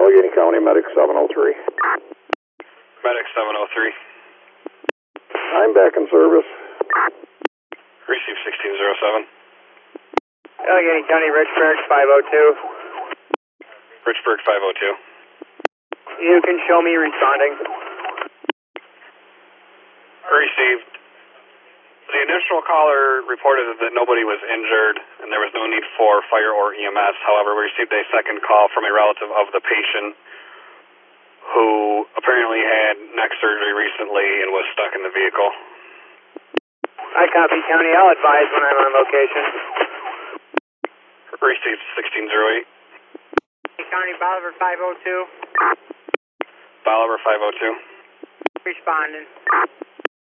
Allegheny County Medic 703. Medic 703. I'm back in service. Receive 1607. Allegheny County, Richburg 502. Richburg 502. You can show me responding. Received. The initial caller reported that nobody was injured and there was no need for fire or EMS. However, we received a second call from a relative of the patient who apparently had neck surgery recently and was stuck in the vehicle. I copy, County. I'll advise when I'm on location. Received 1608. County, Bolivar 502. Bolivar 502. Responding.